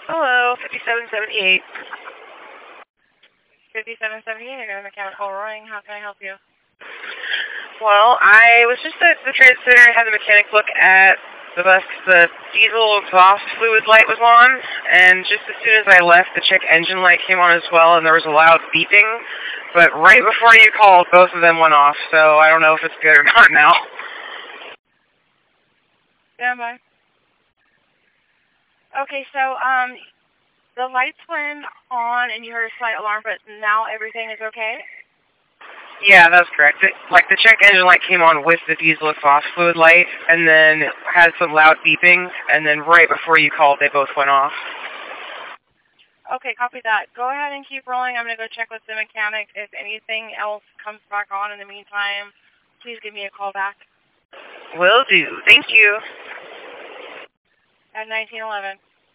Hello, 5778. 5778, I got a mechanical roaring. How can I help you? Well, I was just at the trade center and had the mechanic look at the bus. The diesel exhaust fluid light was on, and just as soon as I left, the check engine light came on as well, and there was a loud beeping. But right before you called, both of them went off, so I don't know if it's good or not now. Stand by. Okay, so, the lights went on and you heard a slight alarm, but now everything is okay? Yeah, that's correct. The check engine light came on with the diesel exhaust fluid light, and then had some loud beeping, and then right before you called, they both went off. Okay, copy that. Go ahead and keep rolling. I'm going to go check with the mechanic. If anything else comes back on in the meantime, please give me a call back. Will do. Thank you. At 1911.